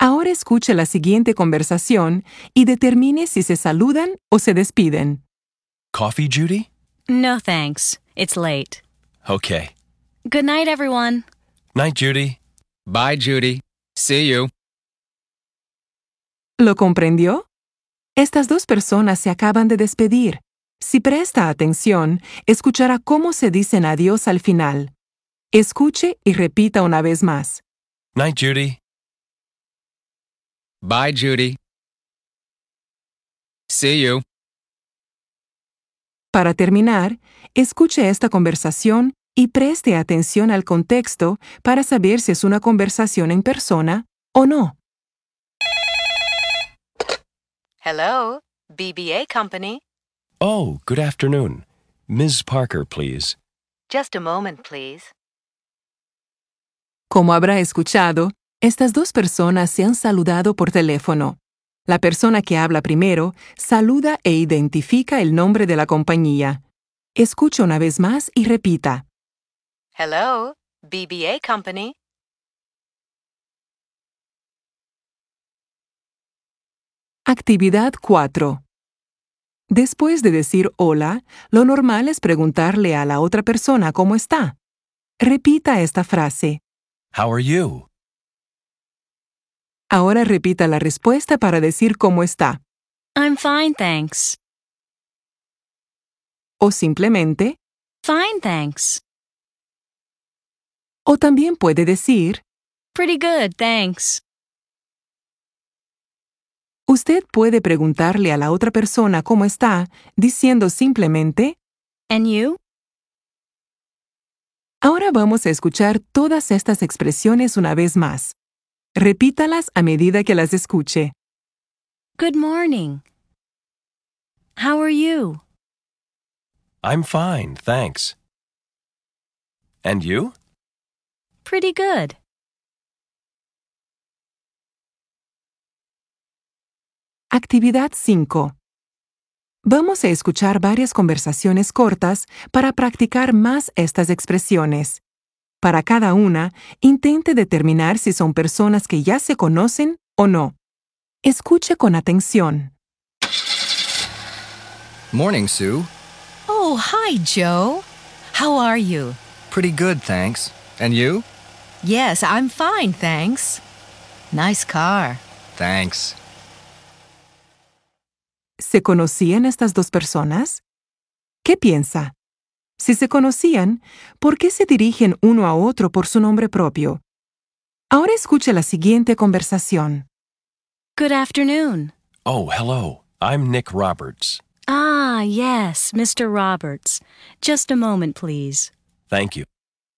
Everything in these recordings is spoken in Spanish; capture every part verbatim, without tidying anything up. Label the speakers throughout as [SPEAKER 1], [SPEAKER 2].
[SPEAKER 1] Ahora escuche la siguiente conversación y determine si se saludan o se despiden.
[SPEAKER 2] Coffee, Judy?
[SPEAKER 3] No thanks. It's late.
[SPEAKER 2] Okay.
[SPEAKER 3] Good night, everyone.
[SPEAKER 2] Night, Judy.
[SPEAKER 4] Bye, Judy. See you.
[SPEAKER 1] ¿Lo comprendió? Estas dos personas se acaban de despedir. Si presta atención, escuchará cómo se dicen adiós al final. Escuche y repita una vez más.
[SPEAKER 2] Night, Judy.
[SPEAKER 4] Bye, Judy. See you.
[SPEAKER 1] Para terminar, escuche esta conversación y preste atención al contexto para saber si es una conversación en persona o no.
[SPEAKER 5] Hello, B B A Company.
[SPEAKER 2] Oh, good afternoon. Miz Parker, please.
[SPEAKER 5] Just a moment, please.
[SPEAKER 1] Como habrá escuchado, estas dos personas se han saludado por teléfono. La persona que habla primero saluda e identifica el nombre de la compañía. Escuche una vez más y repita.
[SPEAKER 5] Hello, B B A Company.
[SPEAKER 1] Actividad cuatro. Después de decir hola, lo normal es preguntarle a la otra persona cómo está. Repita esta frase.
[SPEAKER 2] How are you?
[SPEAKER 1] Ahora repita la respuesta para decir cómo está.
[SPEAKER 3] I'm fine, thanks.
[SPEAKER 1] O simplemente,
[SPEAKER 3] Fine, thanks.
[SPEAKER 1] o también puede decir,
[SPEAKER 3] Pretty good, thanks.
[SPEAKER 1] usted puede preguntarle a la otra persona cómo está, diciendo simplemente,
[SPEAKER 3] And you?
[SPEAKER 1] ahora vamos a escuchar todas estas expresiones una vez más. Repítalas a medida que las escuche.
[SPEAKER 3] Good morning. How are you?
[SPEAKER 2] I'm fine, thanks. And you?
[SPEAKER 3] Pretty good.
[SPEAKER 1] Actividad cinco. Vamos a escuchar varias conversaciones cortas para practicar más estas expresiones. Para cada una, intente determinar si son personas que ya se conocen o no. Escuche con atención.
[SPEAKER 4] Morning, Sue.
[SPEAKER 6] Oh, hi, Joe. How are you?
[SPEAKER 4] Pretty good, thanks. And you?
[SPEAKER 6] Yes, I'm fine, thanks. Nice car.
[SPEAKER 4] Thanks.
[SPEAKER 1] ¿Se conocían estas dos personas? ¿Qué piensa? Si se conocían, ¿por qué se dirigen uno a otro por su nombre propio? Ahora escuche la siguiente conversación.
[SPEAKER 3] Good afternoon.
[SPEAKER 2] Oh, hello. I'm Nick Roberts.
[SPEAKER 3] Ah, yes, Mister Roberts. Just a moment, please.
[SPEAKER 2] Thank you.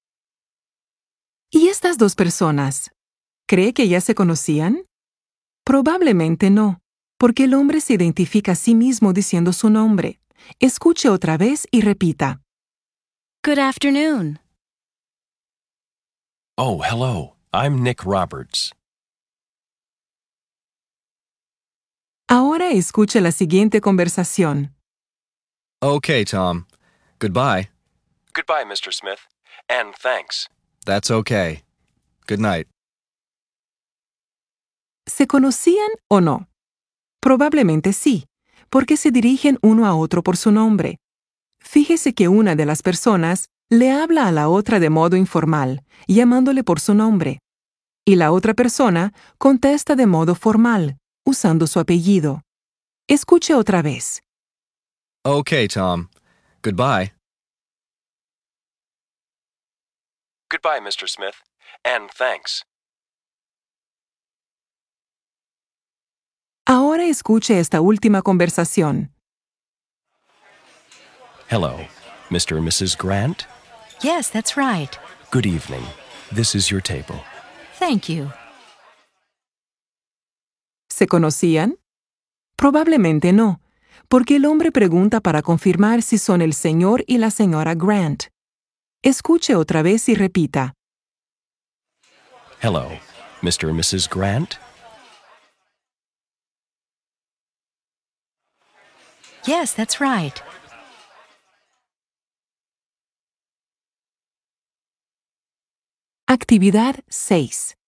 [SPEAKER 1] ¿Y estas dos personas? ¿Cree que ya se conocían? Probablemente no, porque el hombre se identifica a sí mismo diciendo su nombre. Escuche otra vez y repita.
[SPEAKER 3] Good afternoon.
[SPEAKER 2] Oh, hello. I'm Nick Roberts.
[SPEAKER 1] Ahora escuche la siguiente conversación.
[SPEAKER 4] Okay, Tom. Goodbye.
[SPEAKER 2] Goodbye, Mister Smith. And thanks.
[SPEAKER 4] That's okay. Good night.
[SPEAKER 1] ¿Se conocían o no? Probablemente sí, porque se dirigen uno a otro por su nombre. Fíjese que una de las personas le habla a la otra de modo informal, llamándole por su nombre, y la otra persona contesta de modo formal, usando su apellido. Escuche otra vez.
[SPEAKER 4] Okay, Tom. Goodbye.
[SPEAKER 2] Goodbye, Mister Smith. And thanks.
[SPEAKER 1] Ahora escuche esta última conversación.
[SPEAKER 2] Hello, Mister and Missus Grant.
[SPEAKER 6] Yes, that's right.
[SPEAKER 2] Good evening. This is your table.
[SPEAKER 6] Thank you.
[SPEAKER 1] ¿Se conocían? Probablemente no, porque el hombre pregunta para confirmar si son el señor y la señora Grant. Escuche otra vez y repita.
[SPEAKER 2] Hello, Mister and Missus Grant.
[SPEAKER 6] Yes, that's right.
[SPEAKER 1] Actividad seis.